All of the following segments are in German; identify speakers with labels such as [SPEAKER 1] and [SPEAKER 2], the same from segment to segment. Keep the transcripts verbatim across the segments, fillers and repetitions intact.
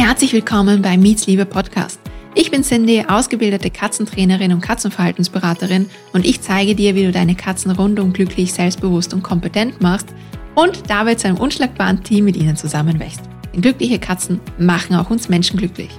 [SPEAKER 1] Herzlich willkommen beim Mietsliebe Podcast. Ich bin Cindy, ausgebildete Katzentrainerin und Katzenverhaltensberaterin und ich zeige dir, wie du deine Katzen rundum glücklich, selbstbewusst und kompetent machst und dabei zu einem unschlagbaren Team mit ihnen zusammenwächst. Denn glückliche Katzen machen auch uns Menschen glücklich.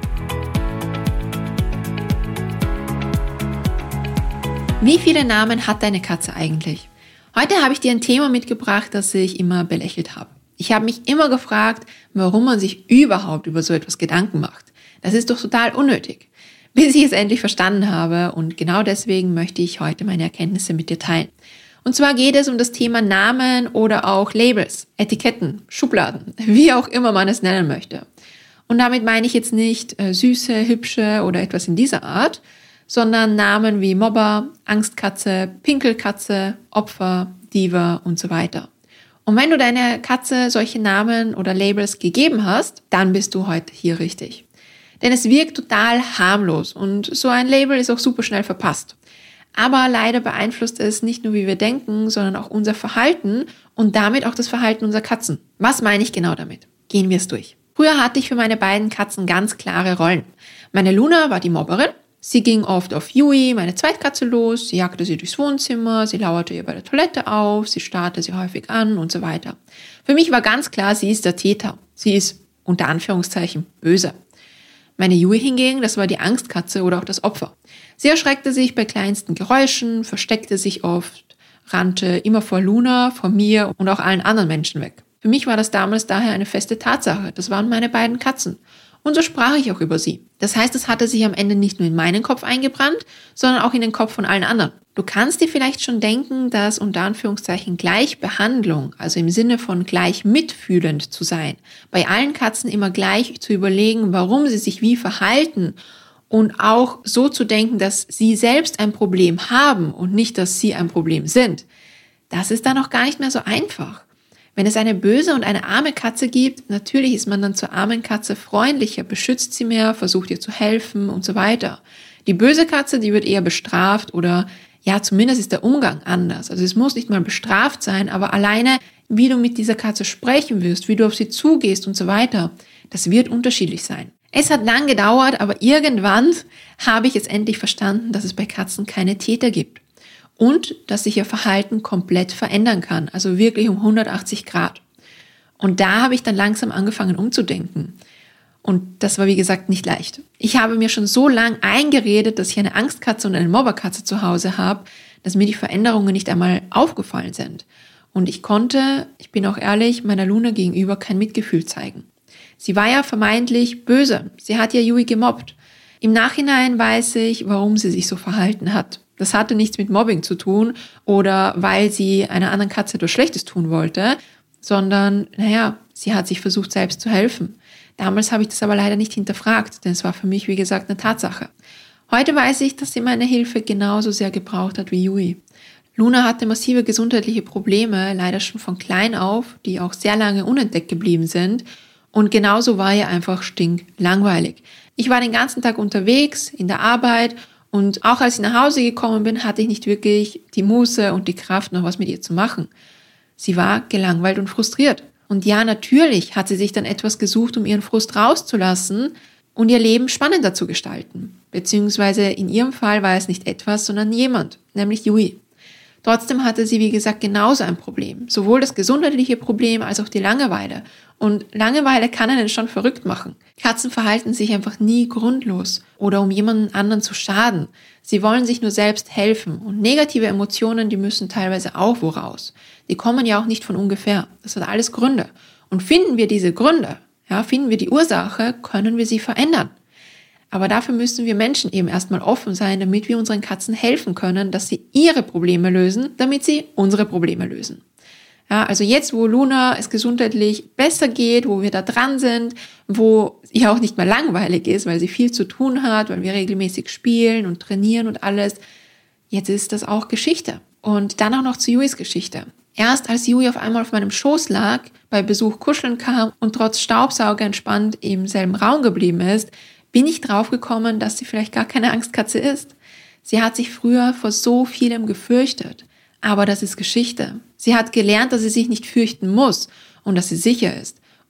[SPEAKER 1] Wie viele Namen hat deine Katze eigentlich? Heute habe ich dir ein Thema mitgebracht, das ich immer belächelt habe. Ich habe mich immer gefragt, warum man sich überhaupt über so etwas Gedanken macht. Das ist doch total unnötig. Bis ich es endlich verstanden habe und genau deswegen möchte ich heute meine Erkenntnisse mit dir teilen. Und zwar geht es um das Thema Namen oder auch Labels, Etiketten, Schubladen, wie auch immer man es nennen möchte. Und damit meine ich jetzt nicht äh, süße, hübsche oder etwas in dieser Art, sondern Namen wie Mobber, Angstkatze, Pinkelkatze, Opfer, Diva und so weiter. Und wenn du deiner Katze solche Namen oder Labels gegeben hast, dann bist du heute hier richtig. Denn es wirkt total harmlos und so ein Label ist auch super schnell verpasst. Aber leider beeinflusst es nicht nur, wie wir denken, sondern auch unser Verhalten und damit auch das Verhalten unserer Katzen. Was meine ich genau damit? Gehen wir es durch. Früher hatte ich für meine beiden Katzen ganz klare Rollen. Meine Luna war die Mobberin. Sie ging oft auf Yui, meine Zweitkatze, los, sie jagte sie durchs Wohnzimmer, sie lauerte ihr bei der Toilette auf, sie starrte sie häufig an und so weiter. Für mich war ganz klar, sie ist der Täter. Sie ist unter Anführungszeichen böse. Meine Yui hingegen, das war die Angstkatze oder auch das Opfer. Sie erschreckte sich bei kleinsten Geräuschen, versteckte sich oft, rannte immer vor Luna, vor mir und auch allen anderen Menschen weg. Für mich war das damals daher eine feste Tatsache. Das waren meine beiden Katzen. Und so sprach ich auch über sie. Das heißt, es hatte sich am Ende nicht nur in meinen Kopf eingebrannt, sondern auch in den Kopf von allen anderen. Du kannst dir vielleicht schon denken, dass unter Anführungszeichen Gleichbehandlung, also im Sinne von gleich mitfühlend zu sein, bei allen Katzen immer gleich zu überlegen, warum sie sich wie verhalten und auch so zu denken, dass sie selbst ein Problem haben und nicht, dass sie ein Problem sind. Das ist dann auch gar nicht mehr so einfach. Wenn es eine böse und eine arme Katze gibt, natürlich ist man dann zur armen Katze freundlicher, beschützt sie mehr, versucht ihr zu helfen und so weiter. Die böse Katze, die wird eher bestraft oder ja, zumindest ist der Umgang anders. Also es muss nicht mal bestraft sein, aber alleine, wie du mit dieser Katze sprechen wirst, wie du auf sie zugehst und so weiter, das wird unterschiedlich sein. Es hat lang gedauert, aber irgendwann habe ich jetzt endlich verstanden, dass es bei Katzen keine Täter gibt. Und dass sich ihr Verhalten komplett verändern kann, also wirklich um hundertachtzig Grad. Und da habe ich dann langsam angefangen umzudenken. Und das war, wie gesagt, nicht leicht. Ich habe mir schon so lang eingeredet, dass ich eine Angstkatze und eine Mobberkatze zu Hause habe, dass mir die Veränderungen nicht einmal aufgefallen sind. Und ich konnte, ich bin auch ehrlich, meiner Luna gegenüber kein Mitgefühl zeigen. Sie war ja vermeintlich böse. Sie hat ja Yui gemobbt. Im Nachhinein weiß ich, warum sie sich so verhalten hat. Das hatte nichts mit Mobbing zu tun oder weil sie einer anderen Katze etwas Schlechtes tun wollte, sondern, naja, sie hat sich versucht, selbst zu helfen. Damals habe ich das aber leider nicht hinterfragt, denn es war für mich, wie gesagt, eine Tatsache. Heute weiß ich, dass sie meine Hilfe genauso sehr gebraucht hat wie Yui. Luna hatte massive gesundheitliche Probleme, leider schon von klein auf, die auch sehr lange unentdeckt geblieben sind. Und genauso war ihr einfach stinklangweilig. Ich war den ganzen Tag unterwegs, in der Arbeit. Und auch als ich nach Hause gekommen bin, hatte ich nicht wirklich die Muße und die Kraft, noch was mit ihr zu machen. Sie war gelangweilt und frustriert. Und ja, natürlich hat sie sich dann etwas gesucht, um ihren Frust rauszulassen und ihr Leben spannender zu gestalten. Beziehungsweise in ihrem Fall war es nicht etwas, sondern jemand, nämlich Yui. Trotzdem hatte sie, wie gesagt, genauso ein Problem. Sowohl das gesundheitliche Problem als auch die Langeweile. Und Langeweile kann einen schon verrückt machen. Katzen verhalten sich einfach nie grundlos oder um jemanden anderen zu schaden. Sie wollen sich nur selbst helfen. Und negative Emotionen, die müssen teilweise auch wo raus. Die kommen ja auch nicht von ungefähr. Das hat alles Gründe. Und finden wir diese Gründe, ja, finden wir die Ursache, können wir sie verändern. Aber dafür müssen wir Menschen eben erstmal offen sein, damit wir unseren Katzen helfen können, dass sie ihre Probleme lösen, damit sie unsere Probleme lösen. Ja, also jetzt, wo Luna es gesundheitlich besser geht, wo wir da dran sind, wo ihr auch nicht mehr langweilig ist, weil sie viel zu tun hat, weil wir regelmäßig spielen und trainieren und alles, jetzt ist das auch Geschichte. Und dann auch noch zu Yuis Geschichte. Erst als Yui auf einmal auf meinem Schoß lag, bei Besuch kuscheln kam und trotz Staubsauger entspannt im selben Raum geblieben ist, bin ich draufgekommen, dass sie vielleicht gar keine Angstkatze ist. Sie hat sich früher vor so vielem gefürchtet. Aber das ist Geschichte. Sie hat gelernt, dass sie sich nicht fürchten muss und dass sie sicher ist.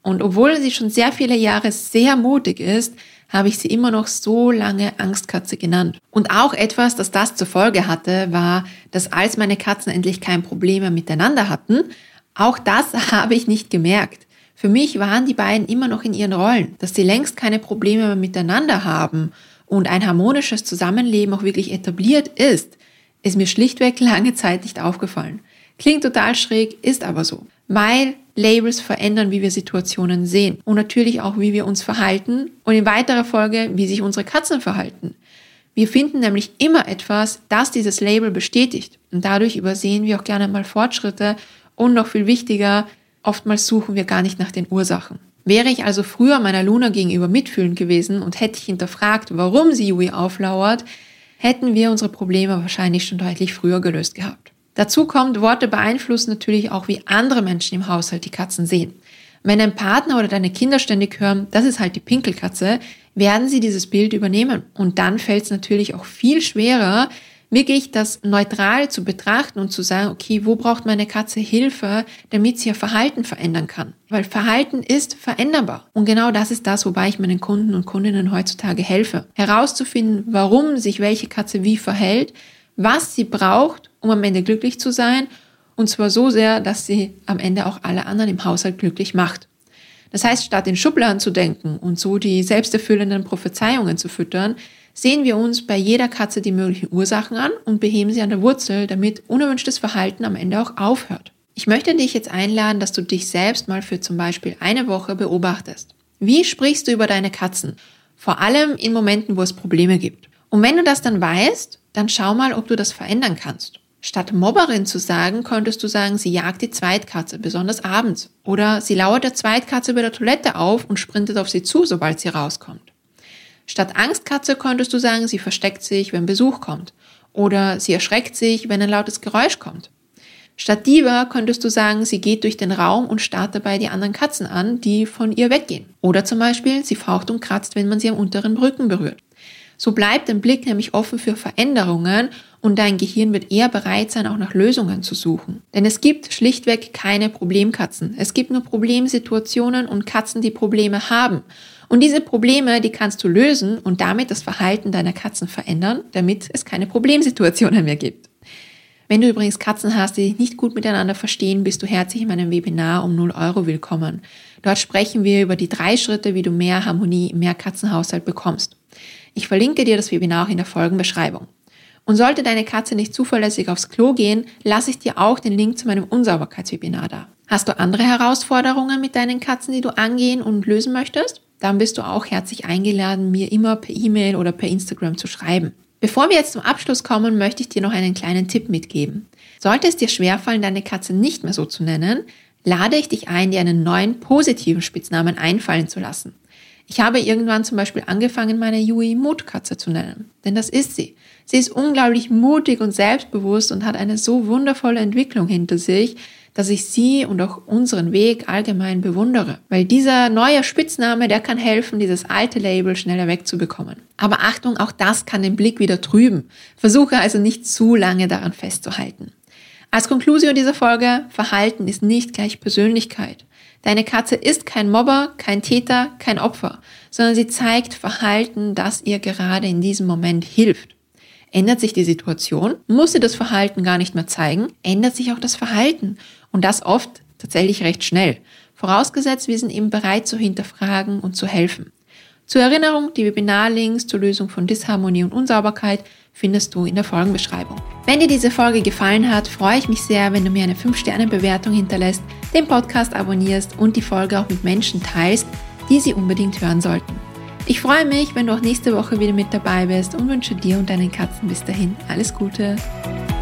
[SPEAKER 1] Und obwohl sie schon sehr viele Jahre sehr mutig ist, habe ich sie immer noch so lange Angstkatze genannt. Und auch etwas, das das zur Folge hatte, war, dass als meine Katzen endlich kein Problem mehr miteinander hatten, auch das habe ich nicht gemerkt. Für mich waren die beiden immer noch in ihren Rollen, dass sie längst keine Probleme mehr miteinander haben und ein harmonisches Zusammenleben auch wirklich etabliert ist, ist mir schlichtweg lange Zeit nicht aufgefallen. Klingt total schräg, ist aber so. Weil Labels verändern, wie wir Situationen sehen und natürlich auch, wie wir uns verhalten und in weiterer Folge, wie sich unsere Katzen verhalten. Wir finden nämlich immer etwas, das dieses Label bestätigt und dadurch übersehen wir auch gerne mal Fortschritte und noch viel wichtiger, oftmals suchen wir gar nicht nach den Ursachen. Wäre ich also früher meiner Luna gegenüber mitfühlend gewesen und hätte ich hinterfragt, warum sie Yui auflauert, hätten wir unsere Probleme wahrscheinlich schon deutlich früher gelöst gehabt. Dazu kommt, Worte beeinflussen natürlich auch, wie andere Menschen im Haushalt die Katzen sehen. Wenn dein Partner oder deine Kinder ständig hören, das ist halt die Pinkelkatze, werden sie dieses Bild übernehmen. Und dann fällt es natürlich auch viel schwerer, wirklich das neutral zu betrachten und zu sagen, okay, wo braucht meine Katze Hilfe, damit sie ihr Verhalten verändern kann? Weil Verhalten ist veränderbar. Und genau das ist das, wobei ich meinen Kunden und Kundinnen heutzutage helfe. Herauszufinden, warum sich welche Katze wie verhält, was sie braucht, um am Ende glücklich zu sein, und zwar so sehr, dass sie am Ende auch alle anderen im Haushalt glücklich macht. Das heißt, statt in Schubladen zu denken und so die selbsterfüllenden Prophezeiungen zu füttern, sehen wir uns bei jeder Katze die möglichen Ursachen an und beheben sie an der Wurzel, damit unerwünschtes Verhalten am Ende auch aufhört. Ich möchte dich jetzt einladen, dass du dich selbst mal für zum Beispiel eine Woche beobachtest. Wie sprichst du über deine Katzen? Vor allem in Momenten, wo es Probleme gibt. Und wenn du das dann weißt, dann schau mal, ob du das verändern kannst. Statt Mobberin zu sagen, könntest du sagen, sie jagt die Zweitkatze, besonders abends. Oder sie lauert der Zweitkatze über der Toilette auf und sprintet auf sie zu, sobald sie rauskommt. Statt Angstkatze könntest du sagen, sie versteckt sich, wenn Besuch kommt. Oder sie erschreckt sich, wenn ein lautes Geräusch kommt. Statt Diva könntest du sagen, sie geht durch den Raum und starrt dabei die anderen Katzen an, die von ihr weggehen. Oder zum Beispiel, sie faucht und kratzt, wenn man sie am unteren Rücken berührt. So bleibt dein Blick nämlich offen für Veränderungen und dein Gehirn wird eher bereit sein, auch nach Lösungen zu suchen. Denn es gibt schlichtweg keine Problemkatzen. Es gibt nur Problemsituationen und Katzen, die Probleme haben. Und diese Probleme, die kannst du lösen und damit das Verhalten deiner Katzen verändern, damit es keine Problemsituationen mehr gibt. Wenn du übrigens Katzen hast, die sich nicht gut miteinander verstehen, bist du herzlich in meinem Webinar um null Euro willkommen. Dort sprechen wir über die drei Schritte, wie du mehr Harmonie im Mehrkatzenhaushalt bekommst. Ich verlinke dir das Webinar auch in der Folgenbeschreibung. Und sollte deine Katze nicht zuverlässig aufs Klo gehen, lasse ich dir auch den Link zu meinem Unsauberkeitswebinar da. Hast du andere Herausforderungen mit deinen Katzen, die du angehen und lösen möchtest? Dann bist du auch herzlich eingeladen, mir immer per E-Mail oder per Instagram zu schreiben. Bevor wir jetzt zum Abschluss kommen, möchte ich dir noch einen kleinen Tipp mitgeben. Sollte es dir schwerfallen, deine Katze nicht mehr so zu nennen, lade ich dich ein, dir einen neuen positiven Spitznamen einfallen zu lassen. Ich habe irgendwann zum Beispiel angefangen, meine Yui Mutkatze zu nennen. Denn das ist sie. Sie ist unglaublich mutig und selbstbewusst und hat eine so wundervolle Entwicklung hinter sich, dass ich sie und auch unseren Weg allgemein bewundere. Weil dieser neue Spitzname, der kann helfen, dieses alte Label schneller wegzubekommen. Aber Achtung, auch das kann den Blick wieder trüben. Versuche also nicht zu lange daran festzuhalten. Als Konklusion dieser Folge, Verhalten ist nicht gleich Persönlichkeit. Deine Katze ist kein Mobber, kein Täter, kein Opfer, sondern sie zeigt Verhalten, das ihr gerade in diesem Moment hilft. Ändert sich die Situation, muss sie das Verhalten gar nicht mehr zeigen, ändert sich auch das Verhalten und das oft tatsächlich recht schnell. Vorausgesetzt, wir sind eben bereit zu hinterfragen und zu helfen. Zur Erinnerung, die Webinarlinks zur Lösung von Disharmonie und Unsauberkeit findest du in der Folgenbeschreibung. Wenn dir diese Folge gefallen hat, freue ich mich sehr, wenn du mir eine fünf Sterne Bewertung hinterlässt, den Podcast abonnierst und die Folge auch mit Menschen teilst, die sie unbedingt hören sollten. Ich freue mich, wenn du auch nächste Woche wieder mit dabei bist und wünsche dir und deinen Katzen bis dahin alles Gute.